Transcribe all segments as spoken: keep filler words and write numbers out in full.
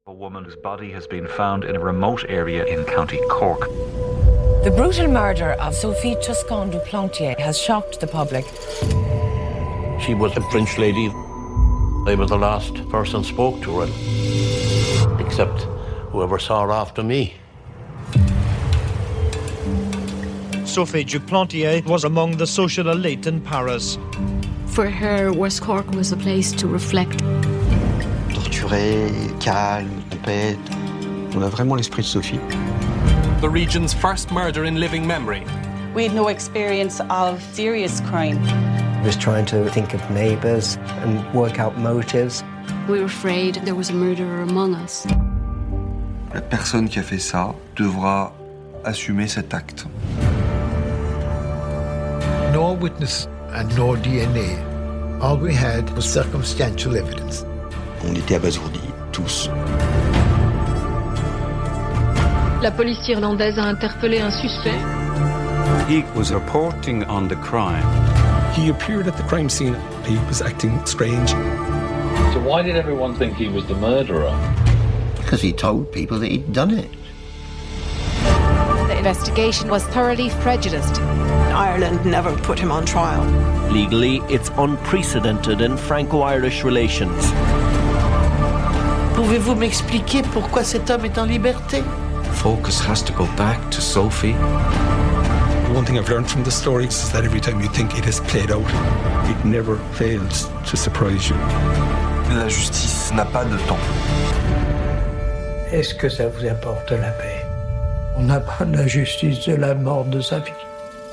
A woman whose body has been found in a remote area in County Cork. The brutal murder of Sophie Toscan du Plantier has shocked the public. She was a French lady. I was the last person spoke to her, except whoever saw her after me. Sophie du Plantier was among the social elite in Paris. For her, West Cork was a place to reflect. Torturée, calme, tempête. On a vraiment l'esprit de Sophie. The region's first murder in living memory. We had no experience of serious crime. I was trying to think of neighbours and work out motives. We were afraid there was a murderer among us. La personne qui a fait ça devra assumer cet acte. No witness and no D N A. All we had was circumstantial evidence. On était abasourdis, tous. La police irlandaise a interpellé un suspect. He was reporting on the crime. He appeared at the crime scene. He was acting strange. So why did everyone think he was the murderer? Because he told people that he'd done it. The investigation was thoroughly prejudiced. Ireland never put him on trial. Legally, it's unprecedented in Franco-Irish relations. Pouvez-vous m'expliquer pourquoi cet homme est en liberté? Focus has to go back to Sophie. One thing I've learned from the story is that every time you think it has played out, it never fails to surprise you. La justice n'a pas de temps. Est-ce que ça vous apporte la paix? On n'a pas la justice de la mort de sa fille.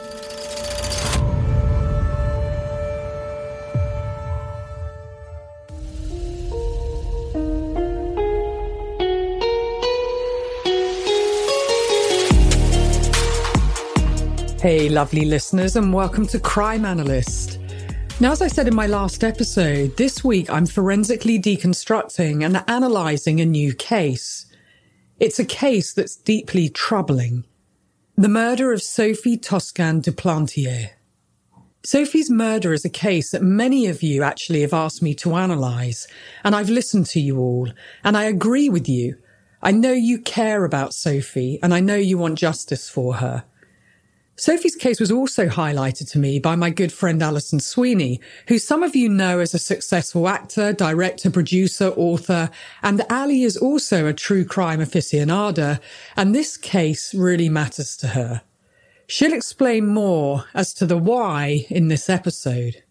Hey, lovely listeners, and welcome to Crime Analyst. Now, as I said in my last episode, this week I'm forensically deconstructing and analysing a new case. It's a case that's deeply troubling. The murder of Sophie Toscan du Plantier. Sophie's murder is a case that many of you actually have asked me to analyse, and I've listened to you all, and I agree with you. I know you care about Sophie, and I know you want justice for her. Sophie's case was also highlighted to me by my good friend Alison Sweeney, who some of you know as a successful actor, director, producer, author, and Ali is also a true crime aficionada, and this case really matters to her. She'll explain more as to the why in this episode.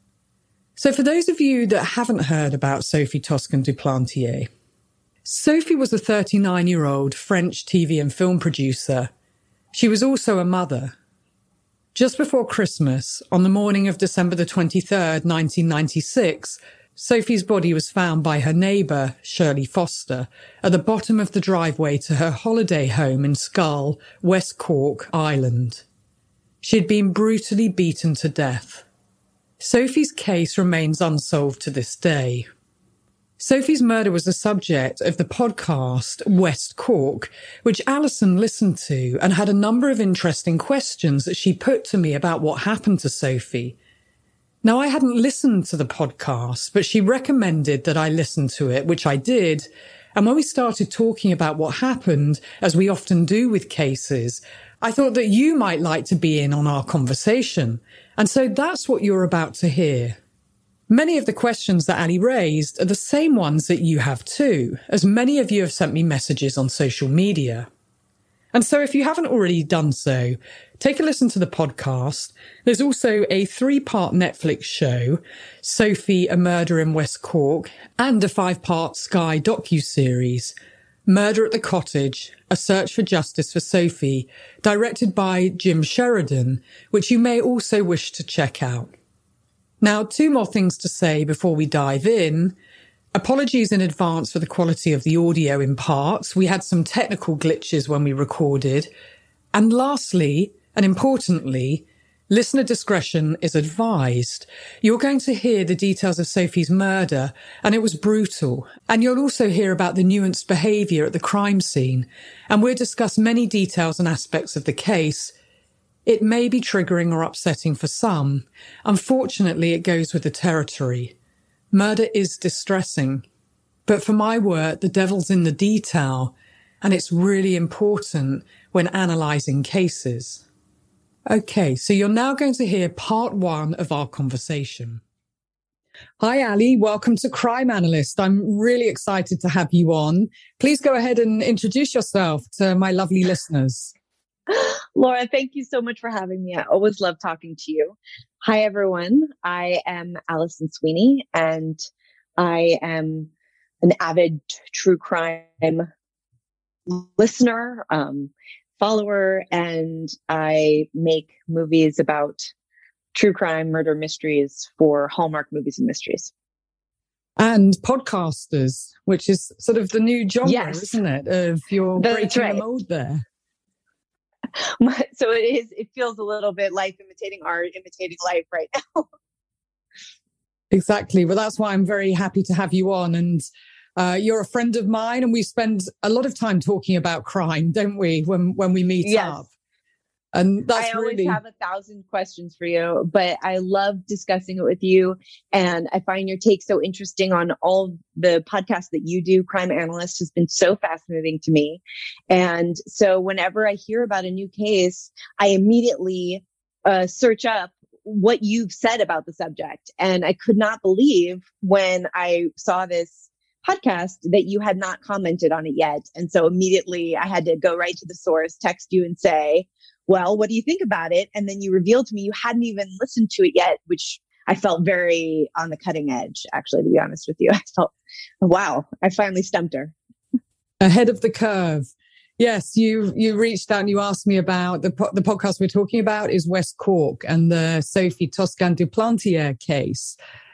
So for those of you that haven't heard about Sophie Toscan du Plantier, Sophie was a thirty-nine-year-old French T V and film producer. She was also a mother. Just before Christmas, on the morning of December the twenty-third, nineteen ninety-six, Sophie's body was found by her neighbour, Shirley Foster, at the bottom of the driveway to her holiday home in Schull, West Cork, Ireland. She had been brutally beaten to death. Sophie's case remains unsolved to this day. Sophie's murder was the subject of the podcast West Cork, which Alison listened to and had a number of interesting questions that she put to me about what happened to Sophie. Now, I hadn't listened to the podcast, but she recommended that I listen to it, which I did. And when we started talking about what happened, as we often do with cases, I thought that you might like to be in on our conversation. And so that's what you're about to hear. Many of the questions that Ali raised are the same ones that you have too, as many of you have sent me messages on social media. And so if you haven't already done so, take a listen to the podcast. There's also a three-part Netflix show, Sophie, A Murder in West Cork, and a five-part Sky docuseries, Murder at the Cottage, A Search for Justice for Sophie, directed by Jim Sheridan, which you may also wish to check out. Now, two more things to say before we dive in. Apologies in advance for the quality of the audio in parts. We had some technical glitches when we recorded. And lastly, and importantly, listener discretion is advised. You're going to hear the details of Sophie's murder, and it was brutal. And you'll also hear about the nuanced behaviour at the crime scene. And we'll discuss many details and aspects of the case. It may be triggering or upsetting for some. Unfortunately, it goes with the territory. Murder is distressing. But for my work, the devil's in the detail, and it's really important when analysing cases. Okay, so you're now going to hear part one of our conversation. Hi, Ali. Welcome to Crime Analyst. I'm really excited to have you on. Please go ahead and introduce yourself to my lovely listeners. Laura, thank you so much for having me. I always love talking to you. Hi, everyone. I am Alison Sweeney, and I am an avid true crime listener, um, follower, and I make movies about true crime, murder mysteries for Hallmark Movies and Mysteries. And podcasters, which is sort of the new genre, yes. isn't it? Of you're That's breaking right. the mold there. So it is, it feels a little bit life imitating art, imitating life right now. Exactly. Well, that's why I'm very happy to have you on. And uh, you're a friend of mine, and we spend a lot of time talking about crime, don't we, when, when we meet yes. up? And that's I always really... have a thousand questions for you, but I love discussing it with you. And I find your take so interesting on all the podcasts that you do. Crime Analyst has been so fascinating to me. And so whenever I hear about a new case, I immediately uh, search up what you've said about the subject. And I could not believe when I saw this podcast that you had not commented on it yet. And so immediately I had to go right to the source, text you and say, well, what do you think about it? And then you revealed to me you hadn't even listened to it yet, which I felt very on the cutting edge, actually, to be honest with you. I felt, wow, I finally stumped her. Ahead of the curve. Yes, you you reached out and you asked me about the po- the podcast we're talking about is West Cork and the Sophie Toscan du Plantier case.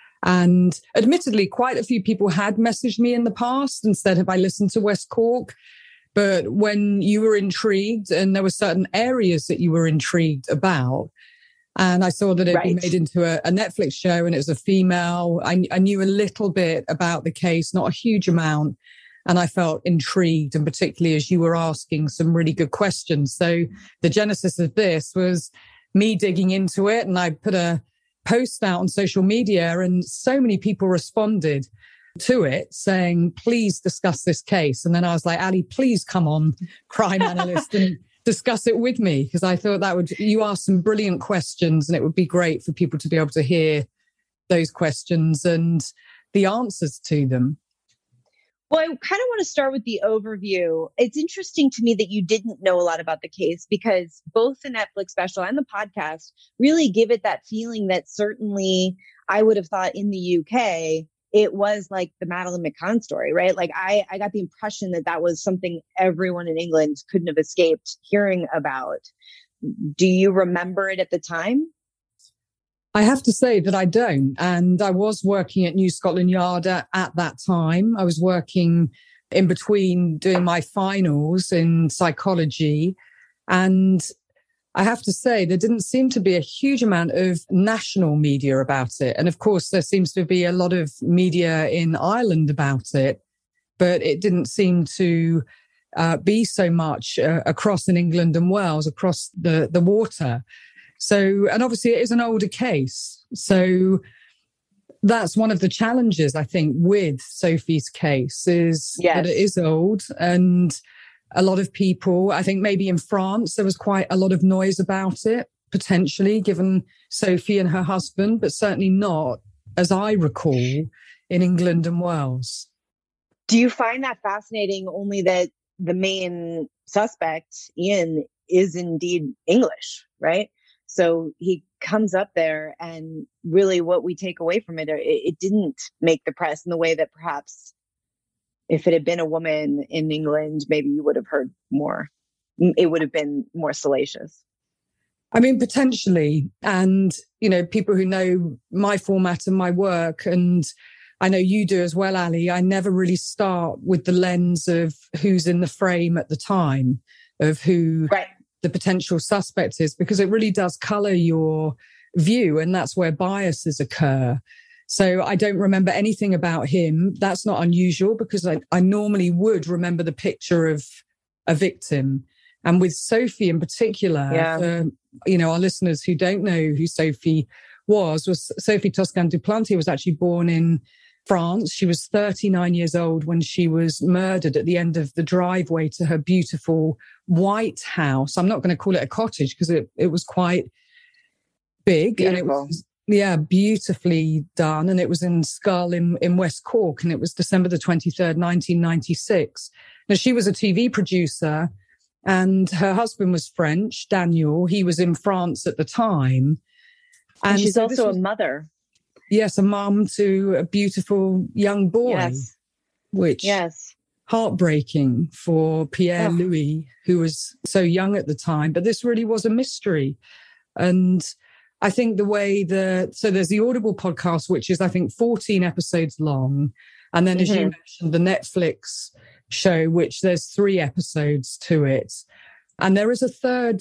And admittedly, quite a few people had messaged me in the past and said, have I listened to West Cork? But when you were intrigued and there were certain areas that you were intrigued about, and I saw that it had been Right. made into a, a Netflix show and it was a female, I, I knew a little bit about the case, not a huge amount. And I felt intrigued, and particularly as you were asking some really good questions. So the genesis of this was me digging into it, and I put a post out on social media, and so many people responded to it saying, please discuss this case. And then I was like, Ali, please come on Crime Analyst and discuss it with me, because I thought that would, you asked some brilliant questions and it would be great for people to be able to hear those questions and the answers to them. Well, I kind of want to start with the overview. It's interesting to me that you didn't know a lot about the case, because both the Netflix special and the podcast really give it that feeling that certainly I would have thought in the U K, it was like the Madeleine McCann story, right? Like I, I got the impression that that was something everyone in England couldn't have escaped hearing about. Do you remember it at the time? I have to say that I don't. And I was working at New Scotland Yard at, at that time. I was working in between doing my finals in psychology. And I have to say, there didn't seem to be a huge amount of national media about it. And of course, there seems to be a lot of media in Ireland about it, but it didn't seem to uh, be so much uh, across in England and Wales, across the, the water. So, and obviously it is an older case. So that's one of the challenges, I think, with Sophie's case is Yes. that it is old, and a lot of people, I think maybe in France, there was quite a lot of noise about it, potentially, given Sophie and her husband, but certainly not, as I recall, in England and Wales. Do you find that fascinating, only that the main suspect, Ian, is indeed English, right? So he comes up there, and really what we take away from it, it, it didn't make the press in the way that perhaps if it had been a woman in England, maybe you would have heard more. It would have been more salacious. I mean, potentially. And, you know, people who know my format and my work, and I know you do as well, Ali, I never really start with the lens of who's in the frame at the time, of who right. the potential suspect is, because it really does colour your view, and that's where biases occur. So I don't remember anything about him. That's not unusual, because I, I normally would remember the picture of a victim. And with Sophie in particular, yeah. for, you know, our listeners who don't know who Sophie was, was Sophie Toscan du Plantier was actually born in France. She was thirty-nine years old when she was murdered at the end of the driveway to her beautiful white house. I'm not going to call it a cottage because it, it was quite big. Beautiful. And it was, yeah, beautifully done. And it was in Schull in, in West Cork. And it was December the twenty-third, nineteen ninety-six. Now, she was a T V producer and her husband was French, Daniel. He was in France at the time. And, and she's so also was, a mother. Yes, a mum to a beautiful young boy. Yes. Which yes. heartbreaking for Pierre oh. Louis, who was so young at the time. But this really was a mystery. And I think the way the, so there's the Audible podcast, which is, I think, fourteen episodes long. And then, mm-hmm. as you mentioned, the Netflix show, which there's three episodes to it. And there is a third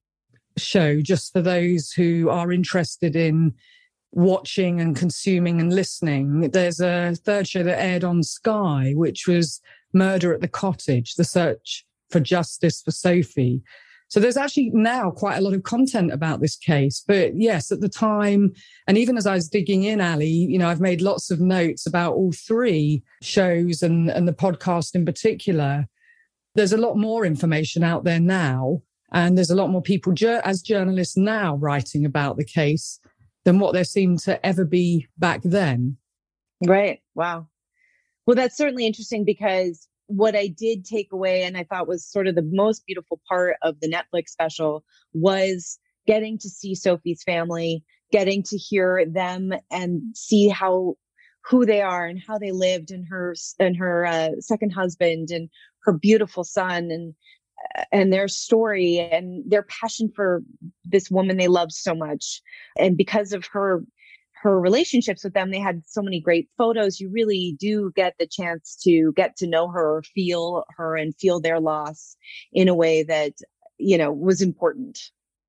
show just for those who are interested in watching and consuming and listening. There's a third show that aired on Sky, which was Murder at the Cottage, the search for justice for Sophie. So there's actually now quite a lot of content about this case. But yes, at the time, and even as I was digging in, Ali, you know, I've made lots of notes about all three shows and, and the podcast in particular. There's a lot more information out there now. And there's a lot more people as journalists now writing about the case than what there seemed to ever be back then. Right. Wow. Well, that's certainly interesting because what I did take away and I thought was sort of the most beautiful part of the Netflix special was getting to see Sophie's family, getting to hear them and see how, who they are and how they lived and her, and her uh, second husband and her beautiful son and, and their story and their passion for this woman they loved so much. And because of her, her relationships with them, they had so many great photos. You really do get the chance to get to know her or feel her and feel their loss in a way that, you know, was important.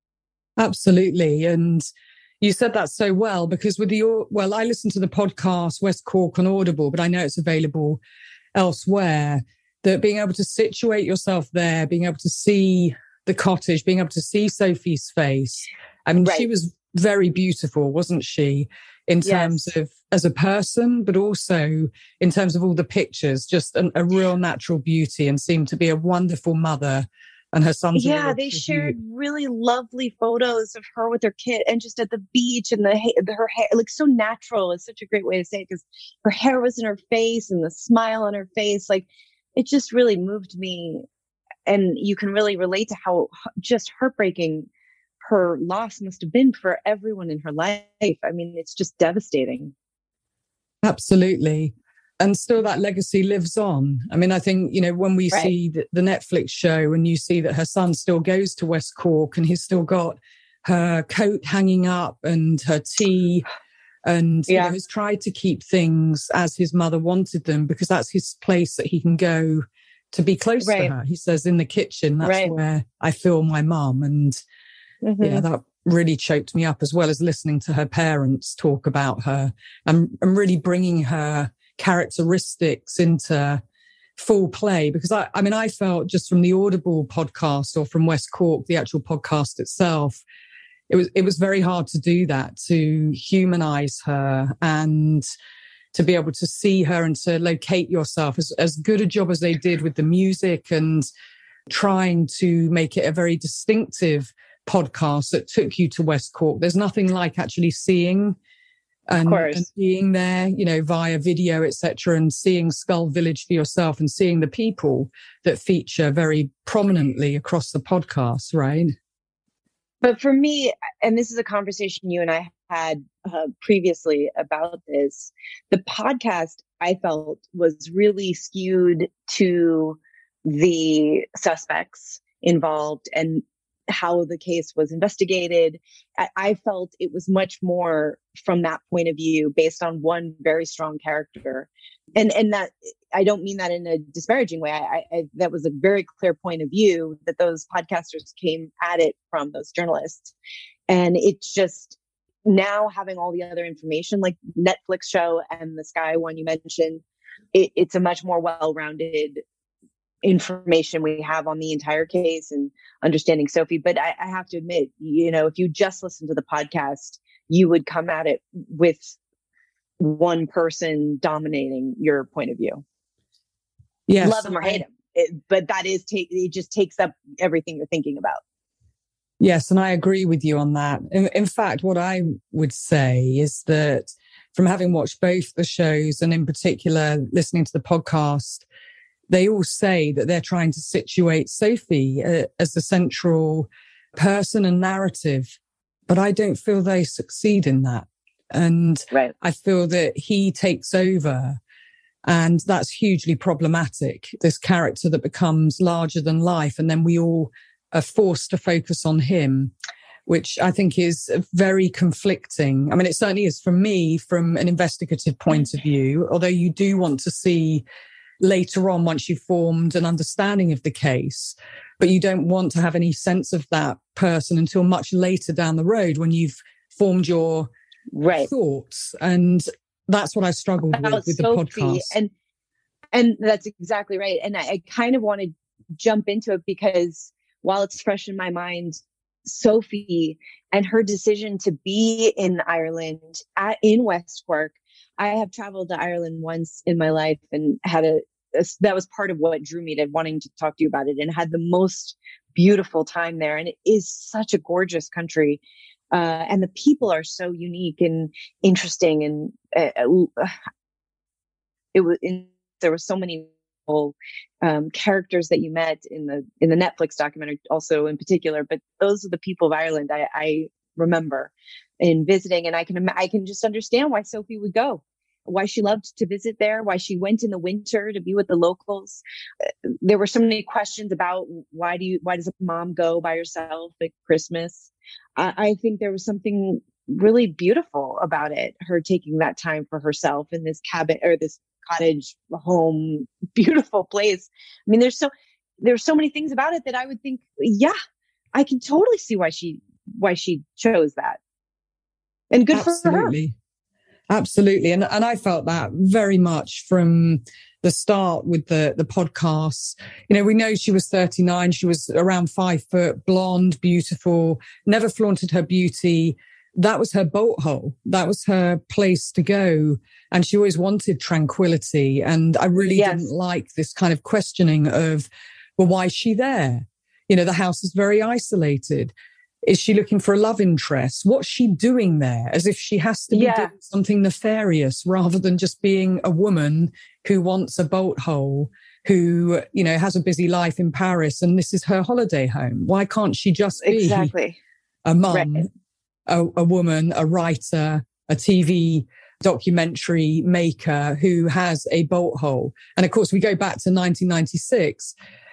Absolutely. And you said that so well because with the, well, I listened to the podcast West Cork on Audible, but I know it's available elsewhere. That being able to situate yourself there, being able to see the cottage, being able to see Sophie's face. I mean, right. She was very beautiful, wasn't she? In terms yes. of as a person, but also in terms of all the pictures, just an, a real natural beauty and seemed to be a wonderful mother. And her sons. Yeah, they shared really lovely photos of her with her kid and just at the beach and the her hair, like so natural. It's such a great way to say it because her hair was in her face and the smile on her face. Like it just really moved me. And you can really relate to how just heartbreaking her loss must have been for everyone in her life. I mean, it's just devastating. Absolutely. And still that legacy lives on. I mean, I think, you know, when we right. see the, the Netflix show and you see that her son still goes to West Cork and he's still got her coat hanging up and her tea and yeah. you know, has tried to keep things as his mother wanted them because that's his place that he can go to be close right. to her. He says in the kitchen, that's right. where I feel my mum. And mm-hmm. yeah, that really choked me up as well as listening to her parents talk about her and, and really bringing her characteristics into full play because I, I mean, I felt just from the Audible podcast or from West Cork, the actual podcast itself, it was, it was very hard to do that, to humanize her and to be able to see her and to locate yourself as, as good a job as they did with the music and trying to make it a very distinctive podcast that took you to West Cork. There's nothing like actually seeing And, and being there, you know, via video, et cetera, and seeing Schull Village for yourself and seeing the people that feature very prominently across the podcast, right? But for me, and this is a conversation you and I had uh, previously about this, the podcast I felt was really skewed to the suspects involved and how the case was investigated. I, I felt it was much more from that point of view based on one very strong character. And and that, I don't mean that in a disparaging way. I, I that was a very clear point of view that those podcasters came at it from, those journalists. And it's just now having all the other information like Netflix show and the Sky one you mentioned, it, it's a much more well-rounded information we have on the entire case and understanding Sophie. But I, I have to admit, you know, if you just listen to the podcast, you would come at it with one person dominating your point of view. Yes. Love him or hate him. It, but that is, take, it just takes up everything you're thinking about. Yes, and I agree with you on that. In, in fact, what I would say is that from having watched both the shows and in particular listening to the podcast, they all say that they're trying to situate Sophie uh, as the central person and narrative, but I don't feel they succeed in that. And right. I feel that he takes over, and that's hugely problematic. This character that becomes larger than life, and then we all are forced to focus on him, which I think is very conflicting. I mean, it certainly is for me from an investigative point of view, although you do want to see later on once you've formed an understanding of the case, but you don't want to have any sense of that person until much later down the road when you've formed your right. thoughts. And that's what I struggled About with with Sophie, the podcast. And, and that's exactly right. And I, I kind of want to jump into it because while it's fresh in my mind, Sophie and her decision to be in Ireland at, in West Cork. I have traveled to Ireland once in my life and had a, a, that was part of what drew me to wanting to talk to you about it, and had the most beautiful time there. And it is such a gorgeous country. Uh, and the people are so unique and interesting. And uh, it was, in, there were so many um, characters that you met in the, in the Netflix documentary also in particular, but those are the people of Ireland I, I remember in visiting. And I can, I can just understand why Sophie would go, why she loved to visit there, why she went in the winter to be with the locals. There were so many questions about why do you, why does a mom go by herself at Christmas? I, I think there was something really beautiful about it, her taking that time for herself in this cabin or this cottage home, beautiful place. I mean, there's so, there's so many things about it that I would think, yeah, I can totally see why she, why she chose that. And good Absolutely. for her. Absolutely. And and I felt that very much from the start with the, the podcast. You know, we know she was thirty-nine. She was around five foot, blonde, beautiful, never flaunted her beauty. That was her bolt hole. That was her place to go. And she always wanted tranquility. And I really yes. didn't like this kind of questioning of, well, why is she there? You know, the house is very isolated. Is she looking for a love interest? What's she doing there? As if she has to be yeah. doing something nefarious rather than just being a woman who wants a bolt hole, who, you know, has a busy life in Paris and this is her holiday home. Why can't she just be exactly. a mum, right. a, a woman, a writer, a T V documentary maker who has a bolt hole? And of course, we go back to nineteen ninety-six.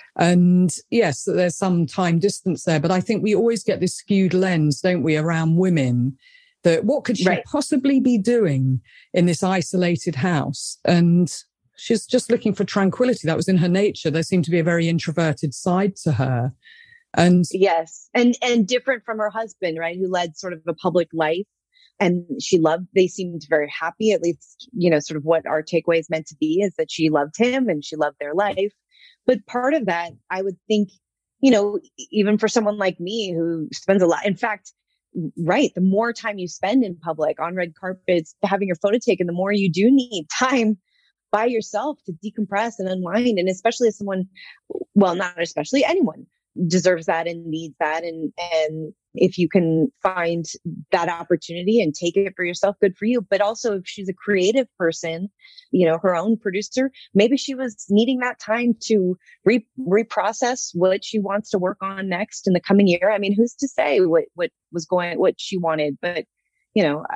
And yes, there's some time distance there, but I think we always get this skewed lens, don't we, around women, that what could she right. possibly be doing in this isolated house? And she's just looking for tranquility. That was in her nature. There seemed to be a very introverted side to her. And yes, and and different from her husband, right, who led sort of a public life. And she loved, they seemed very happy, at least, you know, sort of what our takeaway is meant to be is that she loved him and she loved their life. But part of that, I would think, you know, even for someone like me who spends a lot, in fact, right, the more time you spend in public on red carpets, having your photo taken, the more you do need time by yourself to decompress and unwind. And especially as someone, well, not especially, anyone deserves that and needs that. And, and if you can find that opportunity and take it for yourself, good for you. But also if she's a creative person, you know, her own producer, maybe she was needing that time to re- reprocess what she wants to work on next in the coming year. I mean, who's to say what, what was going, what she wanted, but you know,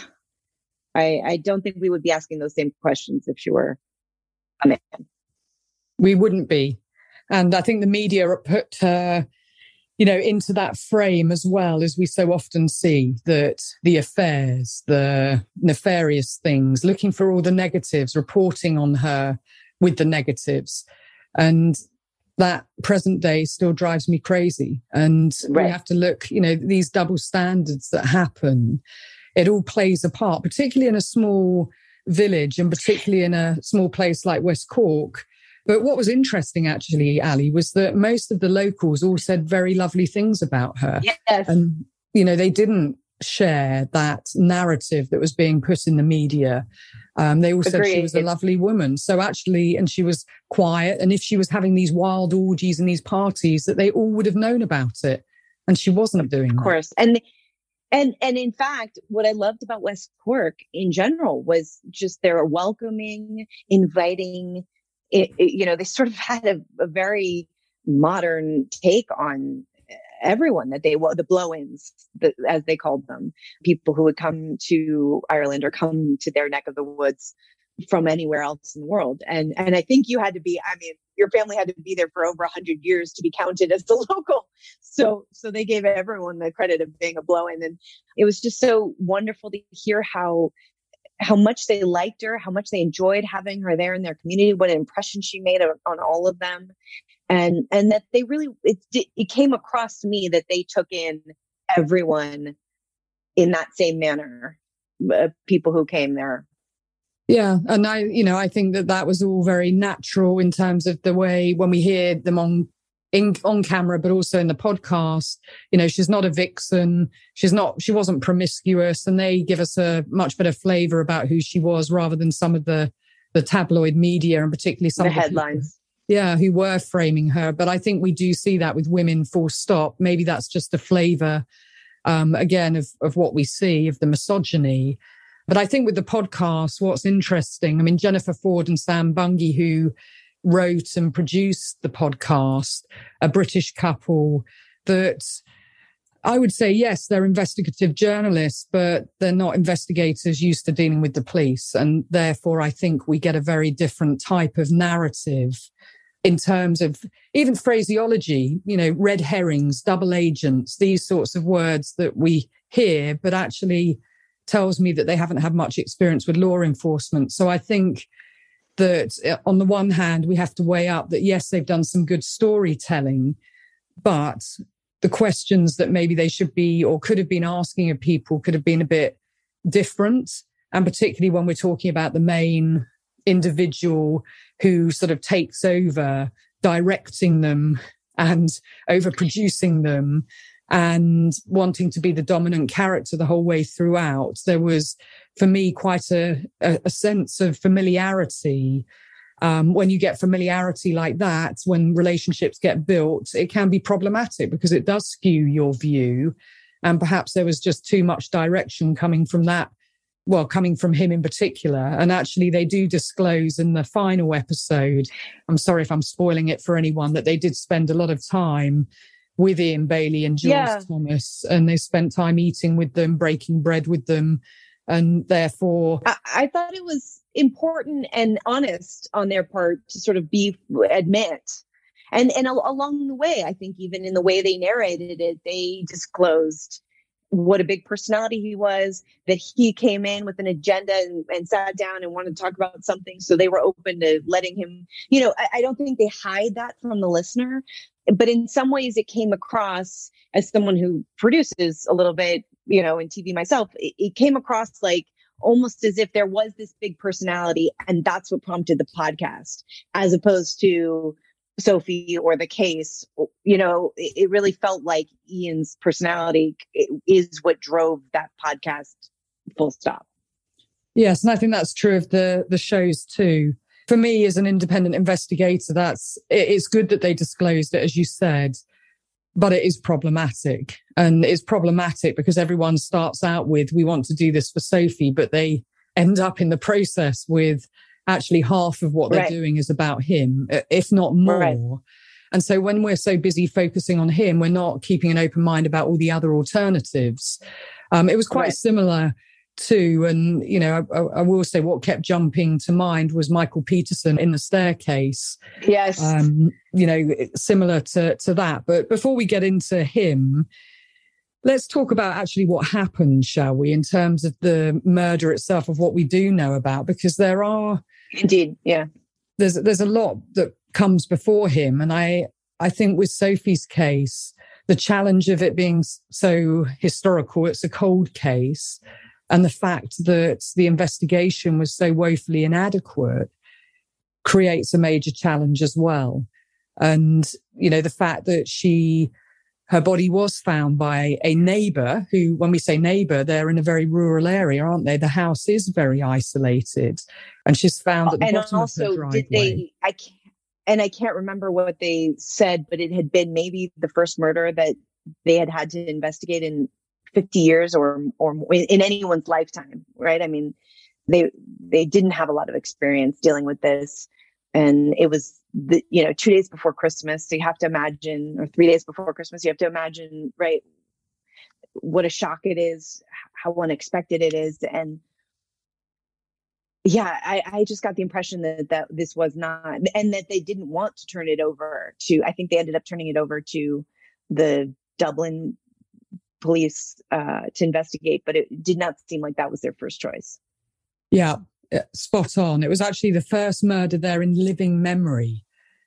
I, I don't think we would be asking those same questions if she were a man. We wouldn't be. And I think the media put her, you know, into that frame as well, as we so often see, that the affairs, the nefarious things, looking for all the negatives, reporting on her with the negatives. And that present day still drives me crazy. And right. we have to look, you know, these double standards that happen, it all plays a part, particularly in a small village and particularly in a small place like West Cork. But what was interesting, actually, Ali, was that most of the locals all said very lovely things about her. Yes. And, you know, they didn't share that narrative that was being put in the media. Um, they all said Agreed. she was a lovely woman. So actually, and she was quiet. And if she was having these wild orgies and these parties, that they all would have known about it. And she wasn't doing that. Of course. And And and in fact, what I loved about West Cork in general was just their welcoming, inviting, it, it, you know, they sort of had a, a very modern take on everyone that they, well, the blow-ins, the, as they called them, people who would come to Ireland or come to their neck of the woods from anywhere else in the world. And and I think you had to be, I mean, your family had to be there for over a hundred years to be counted as the local. So, so they gave everyone the credit of being a blow-in. And it was just so wonderful to hear how, how much they liked her, how much they enjoyed having her there in their community, what an impression she made on, on all of them. And, and that they really, it, it came across to me that they took in everyone in that same manner, uh, people who came there. Yeah. And I, you know, I think that that was all very natural in terms of the way when we hear them on, in, on camera, but also in the podcast, you know, she's not a vixen. She's not, she wasn't promiscuous, and they give us a much better flavor about who she was rather than some of the, the tabloid media, and particularly some the of the headlines. People, yeah, who were framing her. But I think we do see that with women, full stop. Maybe that's just a flavor, um, again, of, of what we see, of the misogyny. But I think with the podcast, what's interesting, I mean, Jennifer Ford and Sam Bungay, who wrote and produced the podcast, a British couple that I would say, yes, they're investigative journalists, but they're not investigators used to dealing with the police. And therefore, I think we get a very different type of narrative in terms of even phraseology, you know, red herrings, double agents, these sorts of words that we hear, but actually tells me that they haven't had much experience with law enforcement. So I think that on the one hand, we have to weigh up that, yes, they've done some good storytelling, but the questions that maybe they should be or could have been asking of people could have been a bit different. And particularly when we're talking about the main individual who sort of takes over directing them and overproducing them and wanting to be the dominant character the whole way throughout. There was, for me, quite a, a, a sense of familiarity. Um, when you get familiarity like that, when relationships get built, it can be problematic because it does skew your view. And perhaps there was just too much direction coming from that, well, coming from him in particular. And actually, they do disclose in the final episode, I'm sorry if I'm spoiling it for anyone, that they did spend a lot of time with Ian Bailey and Jules yeah. Thomas, and they spent time eating with them, breaking bread with them. And therefore, I, I thought it was important and honest on their part to sort of be admit. And, and along the way, I think even in the way they narrated it, they disclosed what a big personality he was, that he came in with an agenda and, and sat down and wanted to talk about something. So they were open to letting him, you know, I, I don't think they hide that from the listener, but in some ways it came across, as someone who produces a little bit, you know, in T V myself, it, it came across like almost as if there was this big personality and that's what prompted the podcast, as opposed to Sophie or the case. You know, it, it really felt like Ian's personality is what drove that podcast, full stop. Yes, and I think that's true of the the shows too. For me, as an independent investigator, that's it, it's good that they disclosed it, as you said, but it is problematic. And it's problematic because everyone starts out with, we want to do this for Sophie, but they end up in the process with actually half of what they're right. doing is about him, if not more. Right. And so when we're so busy focusing on him, we're not keeping an open mind about all the other alternatives. Um, it was quite right. similar to, and, you know, I, I will say what kept jumping to mind was Michael Peterson in The Staircase. Yes. Um, you know, similar to, to that. But before we get into him, let's talk about actually what happened, shall we, in terms of the murder itself, of what we do know about, because there are... Indeed, yeah. There's there's a lot that comes before him. And I, I think with Sophie's case, the challenge of it being so historical, it's a cold case, and the fact that the investigation was so woefully inadequate creates a major challenge as well. And, you know, the fact that she her body was found by a neighbour who, when we say neighbour, they're in a very rural area, aren't they? The house is very isolated. And she's found at the and bottom also, of her driveway. Did they, I can't, and I can't remember what they said, but it had been maybe the first murder that they had had to investigate in fifty years or or in anyone's lifetime, right? I mean, they they didn't have a lot of experience dealing with this. And it was, the, you know, two days before Christmas. So you have to imagine, or three days before Christmas, you have to imagine, right, what a shock it is, how unexpected it is. And yeah, I, I just got the impression that, that this was not, and that they didn't want to turn it over to, I think they ended up turning it over to the Dublin police uh, to investigate, but it did not seem like that was their first choice. Yeah. Spot on. It was actually the first murder there in living memory.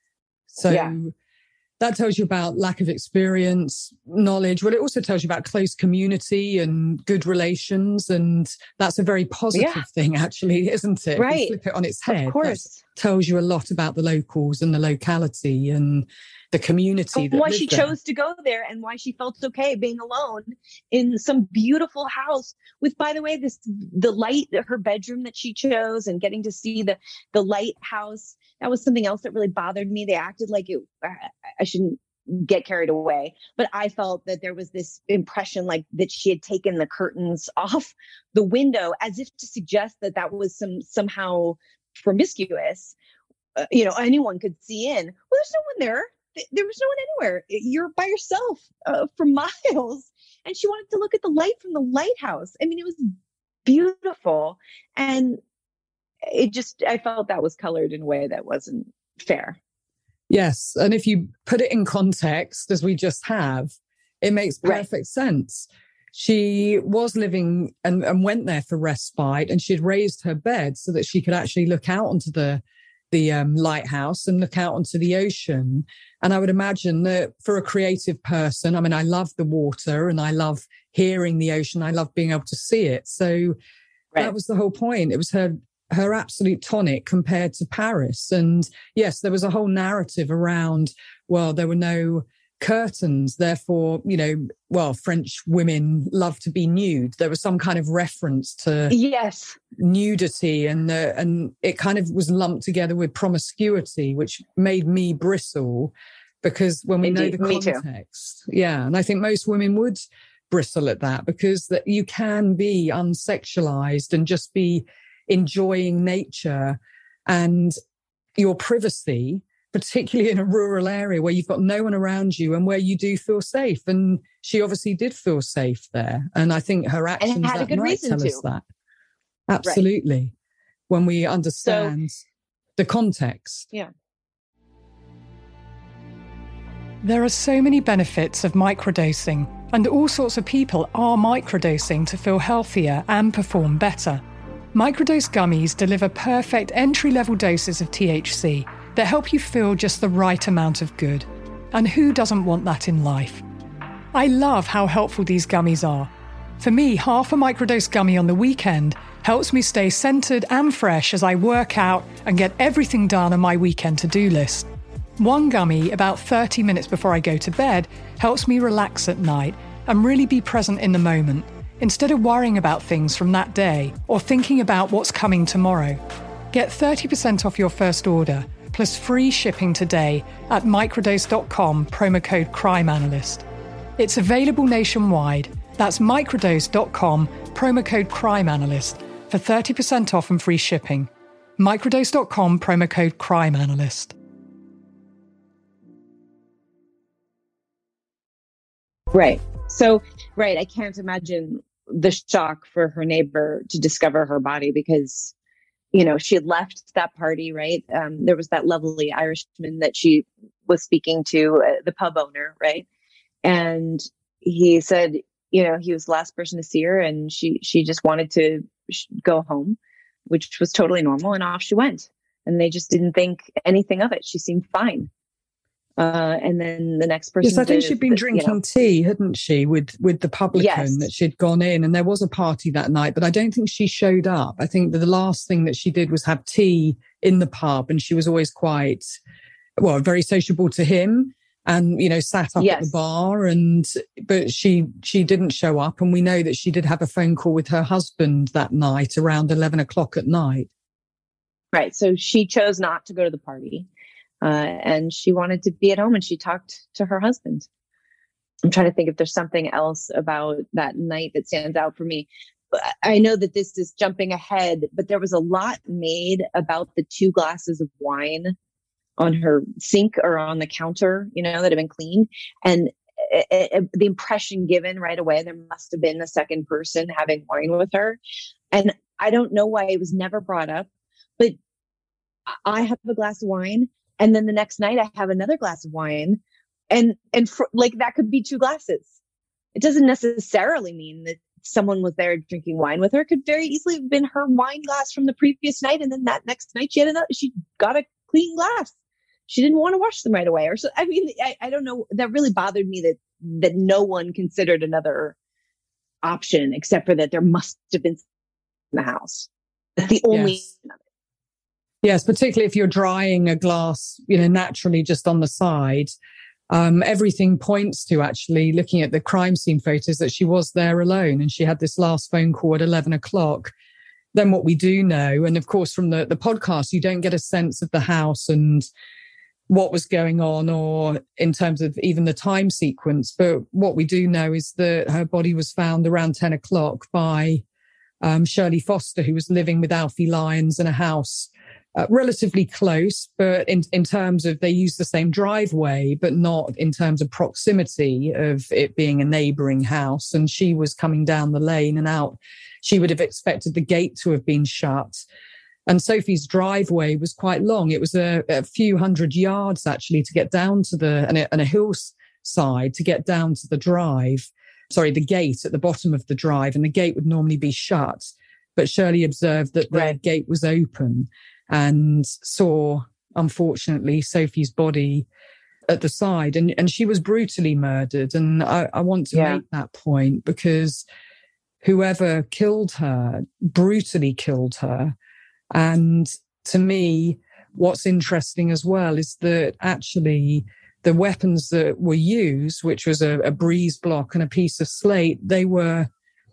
So yeah. That tells you about lack of experience, knowledge. Well, it also tells you about close community and good relations. And that's a very positive yeah. thing, actually, isn't it? Right. You flip it on its head. Of course. That tells you a lot about the locals and the locality and the community. That why she there. chose to go there and why she felt okay being alone in some beautiful house with, by the way, this the light, her bedroom that she chose, and getting to see the the lighthouse. That was something else that really bothered me. They acted like it. I shouldn't get carried away, but I felt that there was this impression like that she had taken the curtains off the window as if to suggest that that was some somehow promiscuous. Uh, you know, anyone could see in. Well, there's no one there. There was no one anywhere. You're by yourself uh, for miles. And she wanted to look at the light from the lighthouse. I mean, it was beautiful. And it just, I felt that was colored in a way that wasn't fair. Yes. And if you put it in context, as we just have, it makes perfect right. sense. She was living and, and went there for respite, and she'd raised her bed so that she could actually look out onto the the um, lighthouse and look out onto the ocean. And I would imagine that for a creative person, I mean, I love the water and I love hearing the ocean. I love being able to see it. So right. that was the whole point. It was her, her absolute tonic compared to Paris. And yes, there was a whole narrative around, well, there were no curtains, therefore, you know, well, French women love to be nude. There was some kind of reference to yes nudity, and uh, and it kind of was lumped together with promiscuity, which made me bristle, because when we Indeed. know the context, yeah, and I think most women would bristle at that, because that you can be unsexualized and just be enjoying nature and your privacy, particularly in a rural area where you've got no one around you and where you do feel safe. And she obviously did feel safe there. And I think her actions and had a good might reason tell to. us that. Absolutely. Right. When we understand so, the context. Yeah. There are so many benefits of microdosing, and all sorts of people are microdosing to feel healthier and perform better. Microdose gummies deliver perfect entry-level doses of T H C that help you feel just the right amount of good. And who doesn't want that in life? I love how helpful these gummies are. For me, half a microdose gummy on the weekend helps me stay centered and fresh as I work out and get everything done on my weekend to-do list. One gummy, about thirty minutes before I go to bed, helps me relax at night and really be present in the moment, instead of worrying about things from that day or thinking about what's coming tomorrow. Get thirty percent off your first order, plus free shipping today at microdose dot com, promo code Crime Analyst. It's available nationwide. That's microdose dot com, promo code Crime Analyst, for thirty percent off and free shipping. microdose dot com, promo code Crime Analyst. Right. So, right, I can't imagine the shock for her neighbor to discover her body, because you know, she had left that party, right? Um, there was that lovely Irishman that she was speaking to, uh, the pub owner, right? And he said, you know, he was the last person to see her, and she she just wanted to sh- go home, which was totally normal, and off she went. And they just didn't think anything of it. She seemed fine. Uh, and then the next person. Yes, I think did, she'd been the, drinking you know, tea, hadn't she, with with the publican yes. that she'd gone in, and there was a party that night, but I don't think she showed up. I think that the last thing that she did was have tea in the pub, and she was always quite, well, very sociable to him, and, you know, sat up yes. at the bar, and but she she didn't show up. And we know that she did have a phone call with her husband that night around eleven o'clock at night. Right. So she chose not to go to the party, uh, and she wanted to be at home, and she talked to her husband. I'm trying to think if there's something else about that night that stands out for me. I know that this is jumping ahead, but there was a lot made about the two glasses of wine on her sink or on the counter, you know, that had been cleaned. And it, it, the impression given right away, there must have been a second person having wine with her. And I don't know why it was never brought up, but I have a glass of wine, and then the next night I have another glass of wine, and, and for, like that could be two glasses. It doesn't necessarily mean that someone was there drinking wine with her. It could very easily have been her wine glass from the previous night. And then that next night she had another, she got a clean glass. She didn't want to wash them right away. Or so, I mean, I, I don't know. That really bothered me that, that no one considered another option, except for that there must have been in the house. That's the only. Yes. Yes, particularly if you're drying a glass, you know, naturally just on the side. Um, everything points to, actually, looking at the crime scene photos, that she was there alone, and she had this last phone call at eleven o'clock. Then what we do know, and of course from the, the podcast, you don't get a sense of the house and what was going on, or in terms of even the time sequence. But what we do know is that her body was found around ten o'clock by um, Shirley Foster, who was living with Alfie Lyons in a house Uh, relatively close, but in, in terms of they use the same driveway, but not in terms of proximity of it being a neighbouring house. And she was coming down the lane and out. She would have expected the gate to have been shut. And Sophie's driveway was quite long. It was a, a few hundred yards, actually, to get down to the, and a, and a hillside to get down to the drive. Sorry, the gate at the bottom of the drive. And the gate would normally be shut. But Shirley observed that the right. gate was open, and saw, unfortunately, Sophie's body at the side. And, and she was brutally murdered. And I, I want to yeah. make that point, because whoever killed her brutally killed her. And to me, what's interesting as well is that actually the weapons that were used, which was a, a breeze block and a piece of slate, they were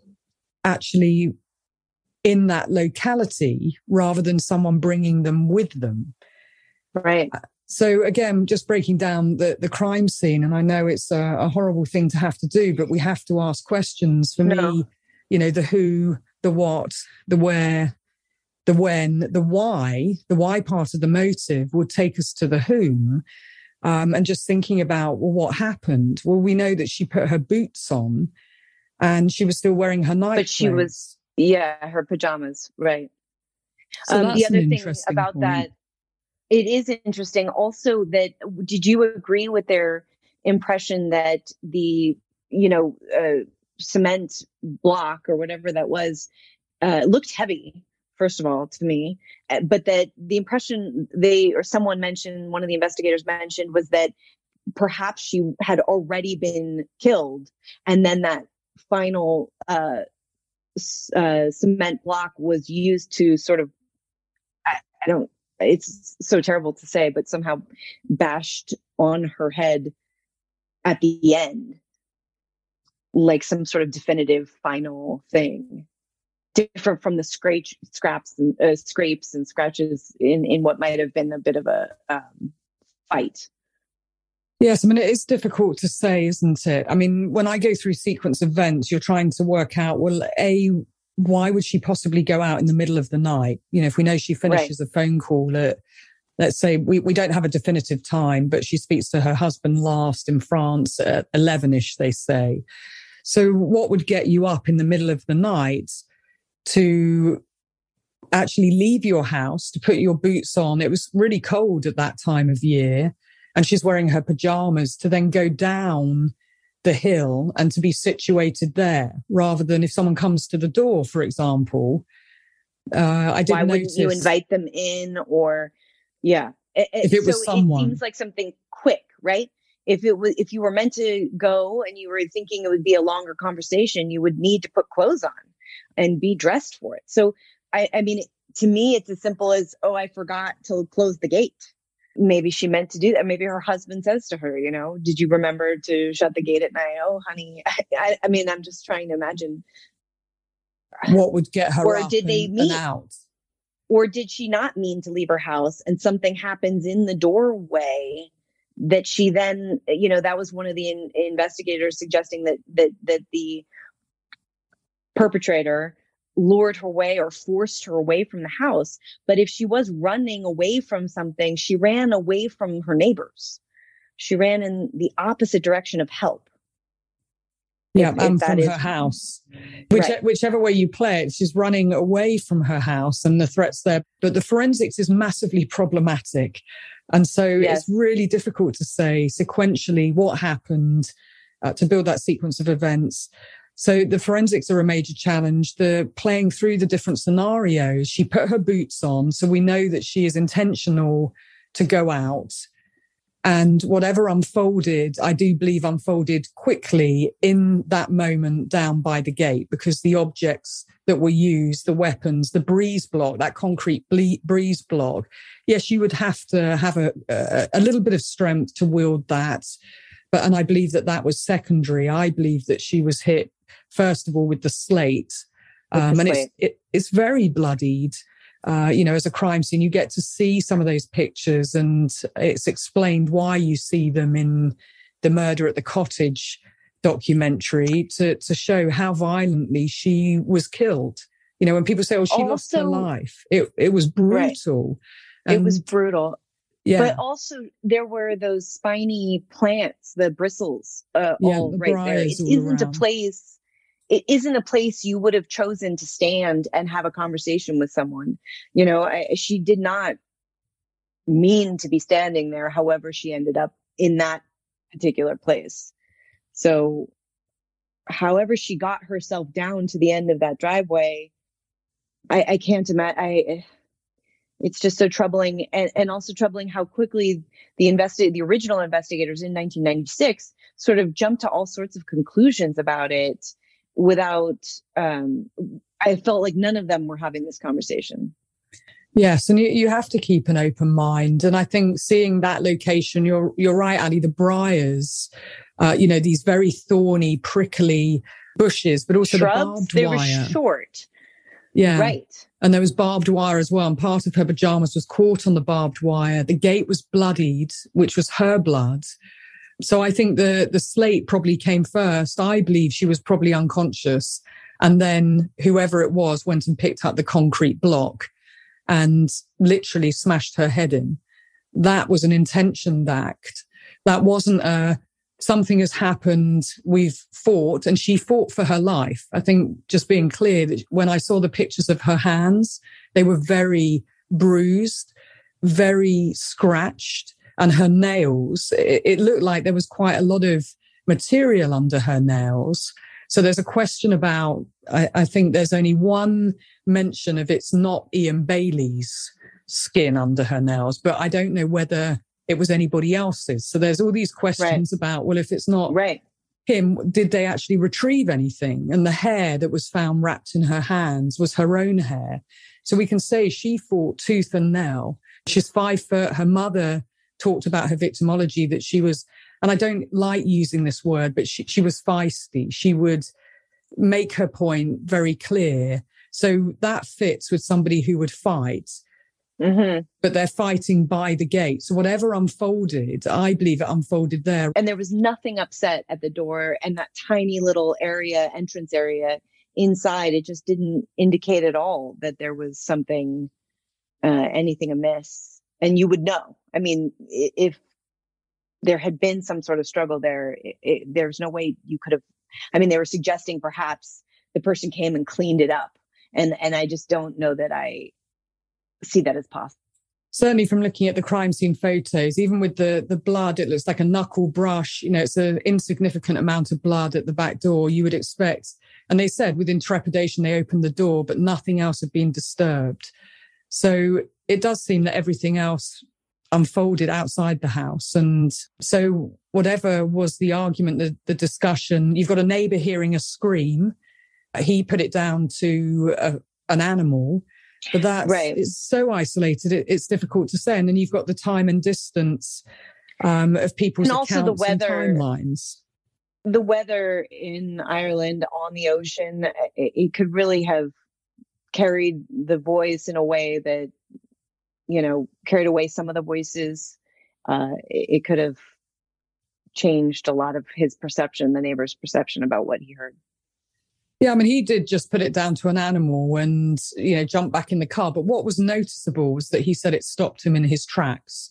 actually in that locality rather than someone bringing them with them. Right. So again, just breaking down the, the crime scene, and I know it's a, a horrible thing to have to do, but we have to ask questions. For no. me, you know, the who, the what, the where, the when, the why, the why part of the motive would take us to the whom. Um, and just thinking about, well, what happened? Well, we know that she put her boots on and she was still wearing her night But she clothes. was... Yeah, her pajamas, right. So um, that's the other an thing interesting about point. that, it is interesting also that, did you agree with their impression that the, you know, uh, cement block or whatever that was, uh, looked heavy, first of all, to me, but that the impression they, or someone mentioned, one of the investigators mentioned, was that perhaps she had already been killed, and then that final, uh, Uh, cement block was used to sort of, I, I don't, it's so terrible to say, but somehow bashed on her head at the end, like some sort of definitive final thing, different from the scratch, scraps and uh, scrapes and scratches in, in what might have been a bit of a um, fight. Yes, I mean, it is difficult to say, isn't it? I mean, when I go through sequence events, you're trying to work out, well, A, why would she possibly go out in the middle of the night? You know, if we know she finishes right. a phone call at, let's say, we, we don't have a definitive time, but she speaks to her husband last in France at eleven-ish, they say. So what would get you up in the middle of the night to actually leave your house, to put your boots on? It was really cold at that time of year. And she's wearing her pajamas, to then go down the hill and to be situated there, rather than if someone comes to the door, for example. Uh, I didn't Why notice. wouldn't you invite them in? Or, yeah. It, if it was so someone. It seems like something quick, right? If it was, if you were meant to go and you were thinking it would be a longer conversation, you would need to put clothes on and be dressed for it. So, I, I mean, to me, it's as simple as, oh, I forgot to close the gate. maybe she meant to do that. Maybe her husband says to her, you know, did you remember to shut the gate at night? Oh, honey. I, I mean, I'm just trying to imagine. What would get her or up did they and, meet? and out? Or did she not mean to leave her house and something happens in the doorway that she then, you know, that was one of the in, investigators suggesting that, that, that the perpetrator lured her away or forced her away from the house. But if she was running away from something, she ran away from her neighbors. She ran in the opposite direction of help. Yeah, if, and if from is, her house. Which, right. Whichever way you play it, she's running away from her house and the threats there. But the forensics is massively problematic. And so yes. It's really difficult to say sequentially what happened uh, to build that sequence of events. So the forensics are a major challenge. The playing through the different scenarios, she put her boots on. So we know that she is intentional to go out. And whatever unfolded, I do believe unfolded quickly in that moment down by the gate, because the objects that were used, the weapons, the breeze block, that concrete ble- breeze block, yes, you would have to have a, a, a little bit of strength to wield that. But, and I believe that that was secondary. I believe that she was hit, first of all, with the slate. Um, the and slate. It's, it, it's very bloodied. Uh, you know, as a crime scene, you get to see some of those pictures, and it's explained why you see them in the Murder at the Cottage documentary to, to show how violently she was killed. You know, when people say, oh, she also lost her life, it, it was brutal. Right. It was brutal. Yeah. But also there were those spiny plants, the bristles, uh, yeah, all the right there. It isn't around. a place... It isn't a place you would have chosen to stand and have a conversation with someone. You know, I, she did not mean to be standing there. However, she ended up in that particular place. So however she got herself down to the end of that driveway, I, I can't imagine. I, it's just so troubling, and, and also troubling how quickly the investi- the original investigators in nineteen ninety-six sort of jumped to all sorts of conclusions about it. Without, um, I felt like none of them were having this conversation. Yes, and you, you have to keep an open mind. And I think seeing that location, you're you're right, Ali, the briars, uh, you know, these very thorny, prickly bushes, but also Shrubs, the barbed they wire. They were short. Yeah. Right. And there was barbed wire as well. And part of her pajamas was caught on the barbed wire. The gate was bloodied, which was her blood. So I think the, the slate probably came first. I believe she was probably unconscious. And then whoever it was went and picked up the concrete block and literally smashed her head in. That was an intentioned act. That wasn't a, something has happened, we've fought, and she fought for her life. I think just being clear that when I saw the pictures of her hands, they were very bruised, very scratched. And her nails, it, it looked like there was quite a lot of material under her nails. So there's a question about, I, I think there's only one mention of it's not Ian Bailey's skin under her nails, but I don't know whether it was anybody else's. So there's all these questions right. about, well, if it's not right. him, did they actually retrieve anything? And the hair that was found wrapped in her hands was her own hair. So we can say she fought tooth and nail. She's five foot. Her mother talked about her victimology, that she was, and I don't like using this word, but she, she was feisty. She would make her point very clear. So that fits with somebody who would fight, mm-hmm. but they're fighting by the gate. So whatever unfolded, I believe it unfolded there. And there was nothing upset at the door, and that tiny little area, entrance area inside, it just didn't indicate at all that there was something, uh, anything amiss. And you would know. I mean, if there had been some sort of struggle there, it, it, there's no way you could have. I mean, they were suggesting perhaps the person came and cleaned it up. And, and I just don't know that I see that as possible. Certainly from looking at the crime scene photos, even with the, the blood, it looks like a knuckle brush. You know, it's an insignificant amount of blood at the back door. You would expect, and they said within trepidation, they opened the door, but nothing else had been disturbed. So it does seem that everything else unfolded outside the house. And so whatever was the argument, the, the discussion, you've got a neighbour hearing a scream. He put it down to a, an animal. But that's right. It's so isolated, it, it's difficult to say. And then you've got the time and distance um, of people's and also accounts the weather, and timelines. The weather in Ireland on the ocean, it, it could really have carried the voice in a way that, you know, carried away some of the voices. Uh, it, it could have changed a lot of his perception, the neighbor's perception about what he heard. Yeah, I mean, he did just put it down to an animal and, you know, jump back in the car. But what was noticeable was that he said it stopped him in his tracks.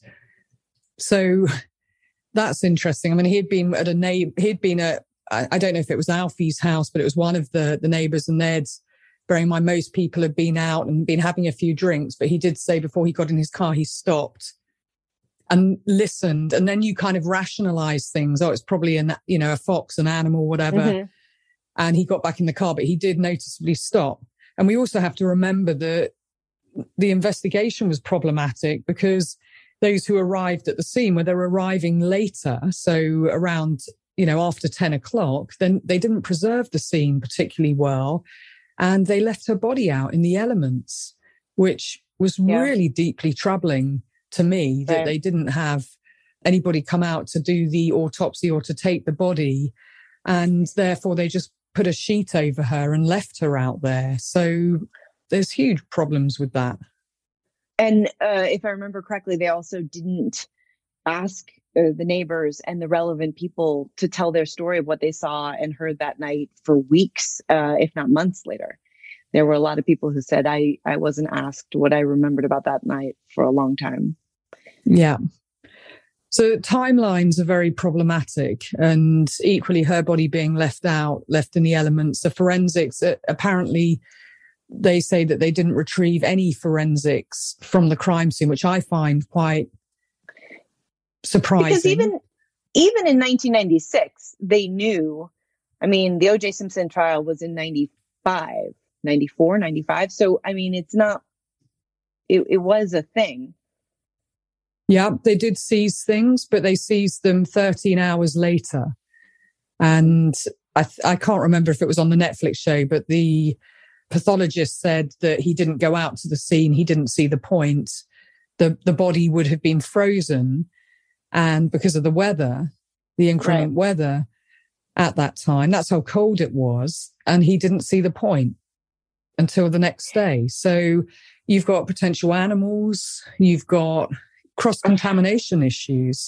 So that's interesting. I mean, he'd been at a neighbor, he'd been at, I don't know if it was Alfie's house, but it was one of the, the neighbors, and they'd, bearing in mind, most people had been out and been having a few drinks. But he did say before he got in his car, he stopped and listened. And then you kind of rationalize things. Oh, it's probably an, you know, a fox, an animal, whatever. Mm-hmm. And he got back in the car, but he did noticeably stop. And we also have to remember that the investigation was problematic because those who arrived at the scene, where they're arriving later, so around, you know, after ten o'clock, then they didn't preserve the scene particularly well. And they left her body out in the elements, which was yeah. really deeply troubling to me, that right. they didn't have anybody come out to do the autopsy or to take the body. And therefore they just put a sheet over her and left her out there. So there's huge problems with that. And uh, if I remember correctly, they also didn't ask uh, the neighbors and the relevant people to tell their story of what they saw and heard that night for weeks, uh, if not months later. There were a lot of people who said, I, I wasn't asked what I remembered about that night for a long time. Yeah. So timelines are very problematic, and equally her body being left out, left in the elements. The forensics, uh, apparently they say that they didn't retrieve any forensics from the crime scene, which I find quite surprising. Because even, even in nineteen ninety-six, they knew, I mean, the O J Simpson trial was in ninety-five, ninety-four, ninety-five. So, I mean, it's not, it, it was a thing. Yeah, they did seize things, but they seized them thirteen hours later. And I, th- I can't remember if it was on the Netflix show, but the pathologist said that he didn't go out to the scene. He didn't see the point. The, the body would have been frozen. And because of the weather, the inclement right. weather at that time, that's how cold it was. And he didn't see the point until the next day. So you've got potential animals, you've got cross-contamination issues.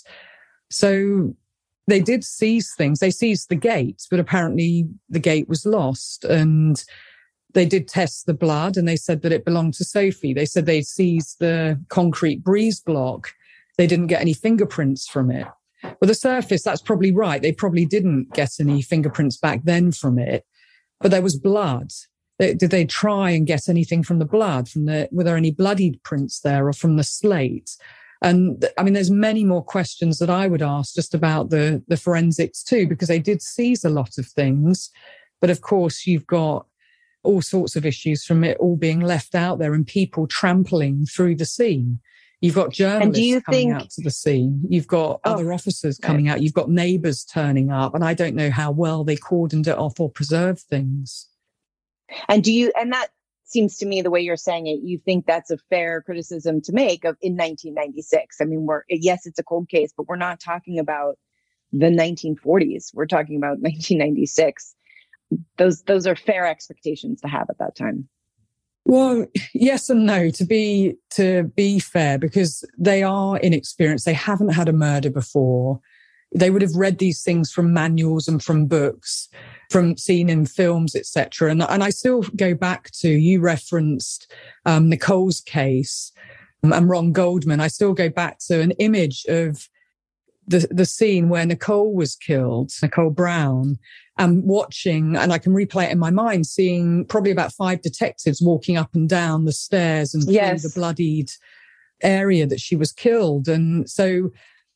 So they did seize things. They seized the gate, but apparently the gate was lost. And they did test the blood and they said that it belonged to Sophie. They said they seized the concrete breeze block. They didn't get any fingerprints from it. Well, the surface, that's probably right. They probably didn't get any fingerprints back then from it, but there was blood. Did they try and get anything from the blood? From the, were there any bloodied prints there or from the slate? And I mean, there's many more questions that I would ask just about the, the forensics too, because they did seize a lot of things. But of course, you've got all sorts of issues from it all being left out there and people trampling through the scene. You've got journalists coming think... out to the scene. You've got oh, other officers coming right. out. You've got neighbours turning up. And I don't know how well they cordoned it off or preserved things. And do you, and that seems to me, the way you're saying it, you think that's a fair criticism to make of in nineteen ninety-six. I mean, we're, yes, it's a cold case, but we're not talking about the nineteen forties. We're talking about nineteen ninety-six. Those, those are fair expectations to have at that time. Well, yes and no, to be, to be fair, because they are inexperienced. They haven't had a murder before. They would have read these things from manuals and from books, from seen in films, et cetera. And, and I still go back to, you referenced um, Nicole's case um, and Ron Goldman. I still go back to an image of the, the scene where Nicole was killed, Nicole Brown, and watching, and I can replay it in my mind, seeing probably about five detectives walking up and down the stairs and yes. through the bloodied area that she was killed. And so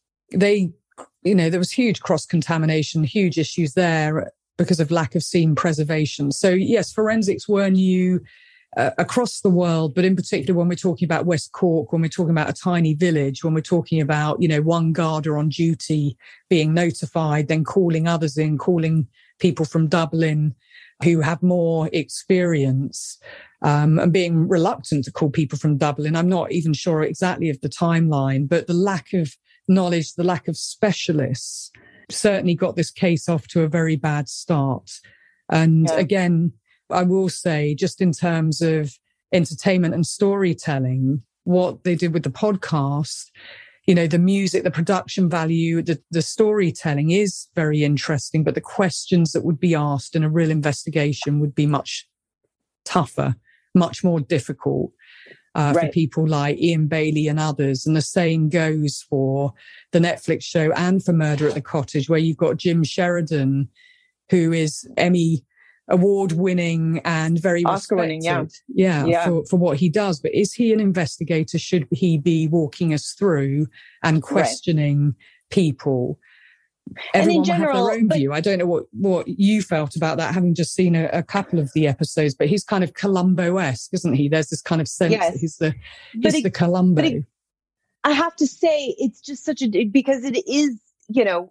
they, you know, there was huge cross-contamination, huge issues there because of lack of scene preservation. So yes, forensics were new uh, across the world, but in particular when we're talking about West Cork, when we're talking about a tiny village, when we're talking about, you know, one Garda on duty being notified, then calling others in, calling people from Dublin who have more experience. um, and being reluctant to call people from Dublin. I'm not even sure exactly of the timeline, but the lack of knowledge, the lack of specialists certainly got this case off to a very bad start. And yeah. again, I will say, just in terms of entertainment and storytelling, what they did with the podcast, you know, the music, the production value, the, the storytelling is very interesting, but the questions that would be asked in a real investigation would be much tougher, much more difficult uh, right. for people like Ian Bailey and others. And the same goes for the Netflix show and for Murder at the Cottage, where you've got Jim Sheridan, who is Emmy award-winning and very Oscar respected. Winning, yeah. Yeah, yeah. For, for what he does. But is he an investigator? Should he be walking us through and questioning right. people? Everyone and in general, will have their own but, view. I don't know what, what you felt about that, having just seen a, a couple of the episodes, but he's kind of Columbo-esque, isn't he? There's this kind of sense yes. that he's the, he's it, the Columbo. It, I have to say, it's just such a, because it is, you know,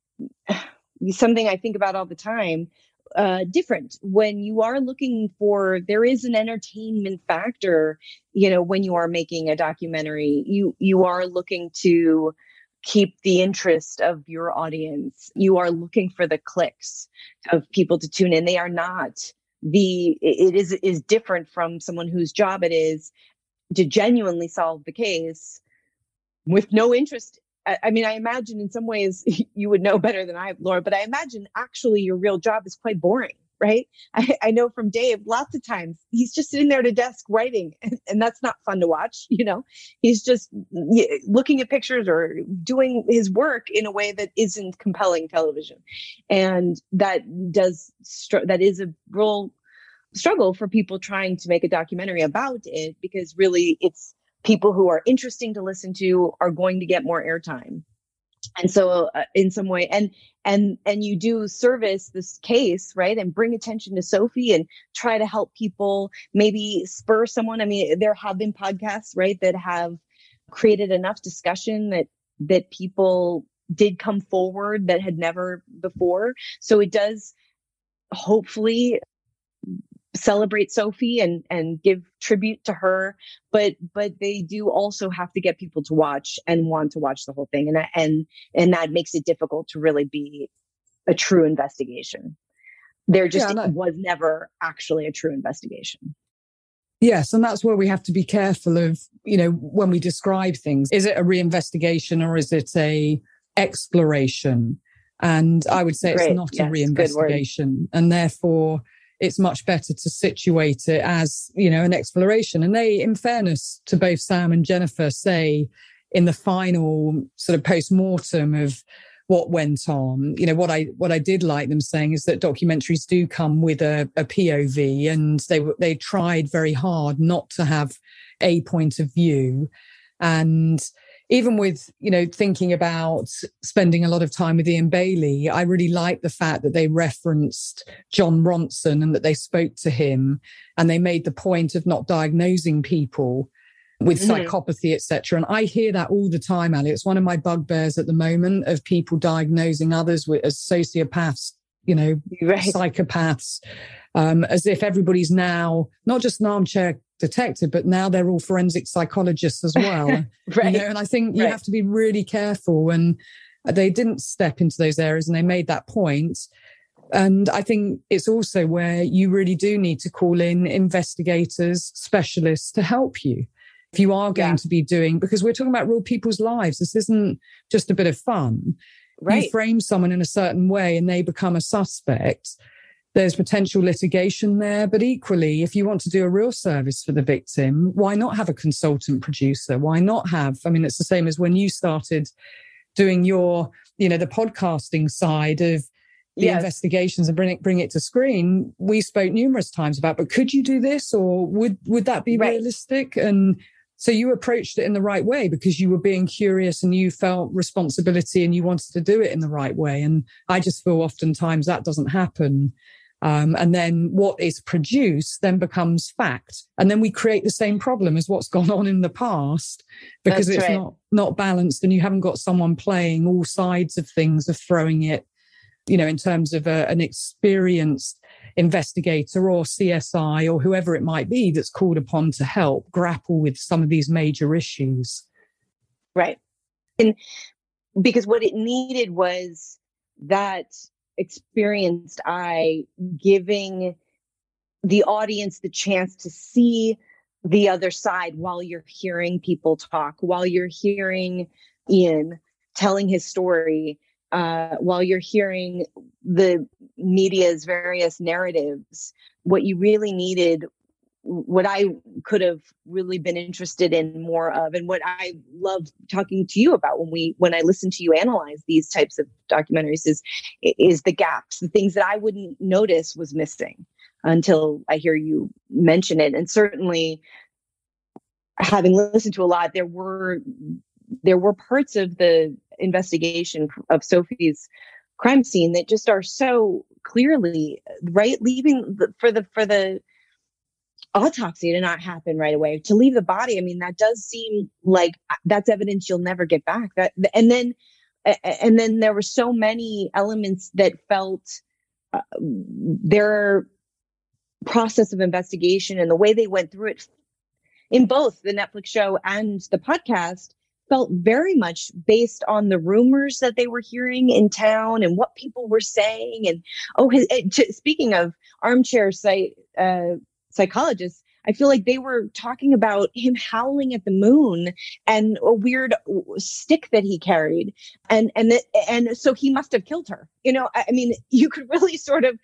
something I think about all the time. Uh, different when you are looking for, there is an entertainment factor, you know, when you are making a documentary, you, you are looking to keep the interest of your audience. You are looking for the clicks of people to tune in. They are not the, it is, is different from someone whose job it is to genuinely solve the case with no interest. I mean, I imagine in some ways you would know better than I, Laura, but I imagine actually your real job is quite boring, right? I, I know from Dave, lots of times he's just sitting there at a desk writing, and, and that's not fun to watch. You know, he's just looking at pictures or doing his work in a way that isn't compelling television. And that does, that is a real struggle for people trying to make a documentary about it, because really it's, people who are interesting to listen to are going to get more airtime. And so uh, in some way, and, and, and you do service this case, right? And bring attention to Sophie and try to help people, maybe spur someone. I mean, there have been podcasts, right, that have created enough discussion that, that people did come forward that had never before. So it does hopefully celebrate Sophie and, and give tribute to her, but, but they do also have to get people to watch and want to watch the whole thing. And, and, and that makes it difficult to really be a true investigation. There just yeah, was never actually a true investigation. Yes. And that's where we have to be careful of, you know, when we describe things, is it a reinvestigation or is it a exploration? And I would say Great. It's not yes, a reinvestigation, and therefore it's much better to situate it as, you know, an exploration. And they, in fairness to both Sam and Jennifer, say in the final sort of post-mortem of what went on, you know, what I, what I did like them saying is that documentaries do come with a, a P O V, and they they tried very hard not to have a point of view. And even with, you know, thinking about spending a lot of time with Ian Bailey, I really like the fact that they referenced John Ronson and that they spoke to him, and they made the point of not diagnosing people with mm-hmm. psychopathy, et cetera. And I hear that all the time, Ali. It's one of my bugbears at the moment, of people diagnosing others with as sociopaths, you know, right. psychopaths, um, as if everybody's now not just an armchair detective, but now they're all forensic psychologists as well. right. You know, and I think you right. have to be really careful. And they didn't step into those areas, and they made that point. And I think it's also where you really do need to call in investigators, specialists to help you. If you are going yeah. to be doing, because we're talking about real people's lives. This isn't just a bit of fun. Right. You frame someone in a certain way and they become a suspect. There's potential litigation there, but equally, if you want to do a real service for the victim, why not have a consultant producer? Why not have, I mean, it's the same as when you started doing your, you know, the podcasting side of the yes. investigations and bring it, bring it to screen. We spoke numerous times about, but could you do this, or would, would that be right. realistic? And so you approached it in the right way because you were being curious and you felt responsibility and you wanted to do it in the right way. And I just feel oftentimes that doesn't happen. Um, and then what is produced then becomes fact. And then we create the same problem as what's gone on in the past, because That's it's right. not, not balanced, and you haven't got someone playing all sides of things, of throwing it, you know, in terms of a, an experienced investigator or C S I or whoever it might be that's called upon to help grapple with some of these major issues. Right. And because what it needed was that experienced eye giving the audience the chance to see the other side while you're hearing people talk, while you're hearing Ian telling his story, uh, while you're hearing the media's various narratives. What you really needed, what I could have really been interested in more of, and what I love talking to you about when we, when I listen to you analyze these types of documentaries is, is the gaps, the things that I wouldn't notice was missing until I hear you mention it. And certainly having listened to a lot, there were, there were parts of the investigation of Sophie's crime scene that just are so clearly, right, leaving the, for the, for the, autopsy to not happen right away, to leave the body. I mean, that does seem like that's evidence you'll never get back. That, and then, and then there were so many elements that felt uh, their process of investigation and the way they went through it in both the Netflix show and the podcast felt very much based on the rumors that they were hearing in town and what people were saying. And oh, his, to, speaking of armchair site, uh, psychologists, I feel like they were talking about him howling at the moon and a weird stick that he carried. And, and, that, and so he must have killed her. You know, I mean, you could really sort of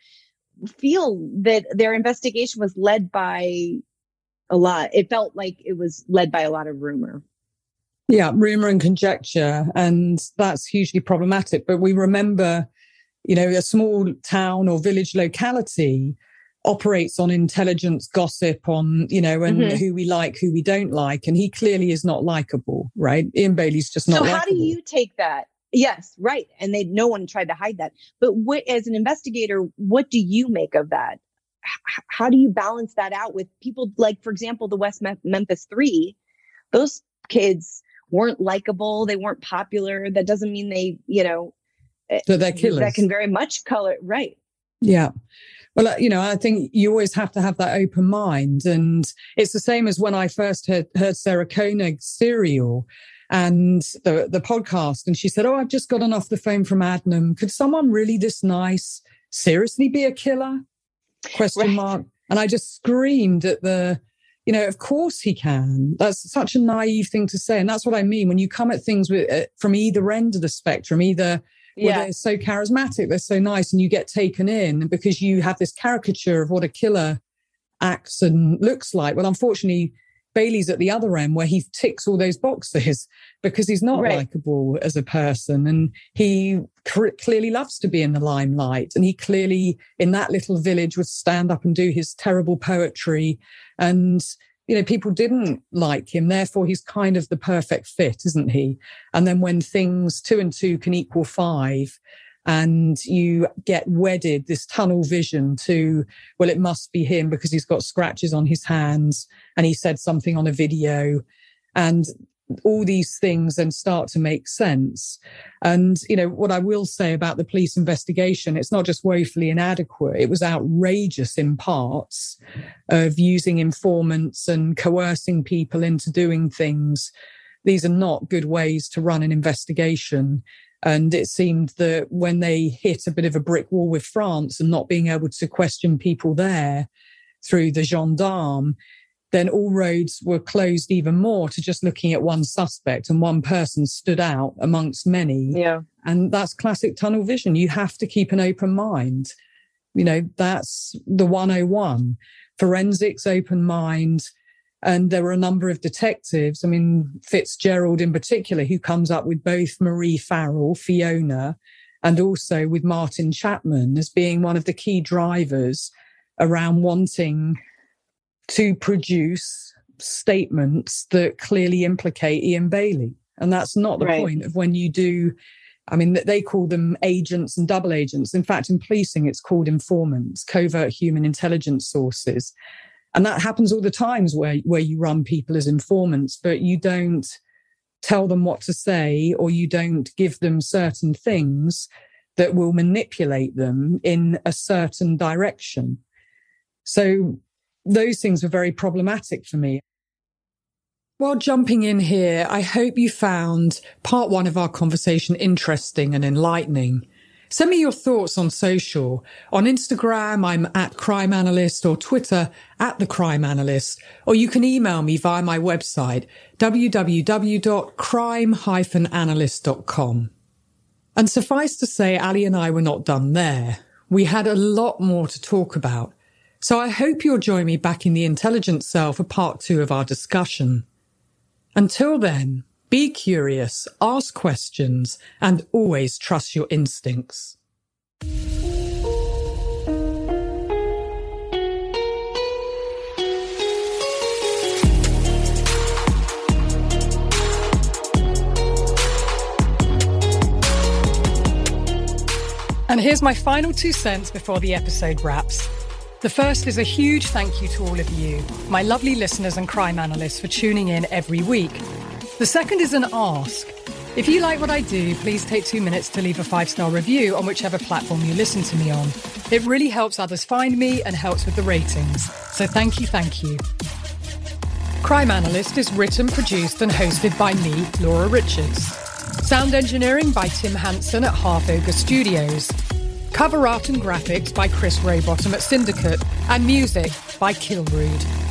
feel that their investigation was led by a lot. It felt like it was led by a lot of rumor. Yeah, rumor and conjecture. And that's hugely problematic. But we remember, you know, a small town or village locality operates on intelligence, gossip, on, you know, and mm-hmm. who we like, who we don't like. And he clearly is not likable, right? Ian Bailey's just not So likable. How do you take that? Yes, right. And they, no one tried to hide that. But what, as an investigator, what do you make of that? H- how do you balance that out with people like, for example, the West Mem- Memphis Three? Those kids weren't likable. They weren't popular. That doesn't mean they, you know, so they're killers. That can very much color. Right. Yeah. Well, you know, I think you always have to have that open mind. And it's the same as when I first heard, heard Sarah Koenig's Serial and the, the podcast. And she said, oh, I've just gotten off the phone from Adnan. Could someone really this nice seriously be a killer? Question right. mark. And I just screamed at the, you know, of course he can. That's such a naive thing to say. And that's what I mean. When you come at things with, uh, from either end of the spectrum, either where yeah. they're so charismatic, they're so nice, and you get taken in because you have this caricature of what a killer acts and looks like. Well, unfortunately, Bailey's at the other end where he ticks all those boxes because he's not right. likable as a person. And he cr- clearly loves to be in the limelight. And he clearly, in that little village, would stand up and do his terrible poetry. And you know, people didn't like him. Therefore, he's kind of the perfect fit, isn't he? And then when things two and two can equal five and you get wedded, this tunnel vision to, well, it must be him because he's got scratches on his hands and he said something on a video and all these things then start to make sense. And, you know, what I will say about the police investigation, it's not just woefully inadequate. It was outrageous in parts of using informants and coercing people into doing things. These are not good ways to run an investigation. And it seemed that when they hit a bit of a brick wall with France and not being able to question people there through the gendarme, then all roads were closed even more to just looking at one suspect, and one person stood out amongst many. Yeah. And that's classic tunnel vision. You have to keep an open mind. You know, that's the one oh one. Forensics, open mind. And there were a number of detectives, I mean, Fitzgerald in particular, who comes up with both Marie Farrell, Fiona, and also with Martin Chapman as being one of the key drivers around wanting to produce statements that clearly implicate Ian Bailey. And that's not the right. point of when you do, I mean, they call them agents and double agents. In fact, in policing, it's called informants, covert human intelligence sources. And that happens all the times where, where you run people as informants, but you don't tell them what to say or you don't give them certain things that will manipulate them in a certain direction. So those things were very problematic for me. While jumping in here, I hope you found part one of our conversation interesting and enlightening. Send me your thoughts on social. On Instagram, I'm at Crime Analyst, or Twitter, at The Crime Analyst, or you can email me via my website, w w w dot crime dash analyst dot com. And suffice to say, Ali and I were not done there. We had a lot more to talk about. So I hope you'll join me back in the Intelligence Cell for part two of our discussion. Until then, be curious, ask questions, and always trust your instincts. And here's my final two cents before the episode wraps. The first is a huge thank you to all of you, my lovely listeners and crime analysts, for tuning in every week. The second is an ask. If you like what I do, please take two minutes to leave a five-star review on whichever platform you listen to me on. It really helps others find me and helps with the ratings. So thank you, thank you. Crime Analyst is written, produced and hosted by me, Laura Richards. Sound engineering by Tim Hansen at Half Ogre Studios. Cover art and graphics by Chris Rowbottom at Syndicate. And music by Kilrood.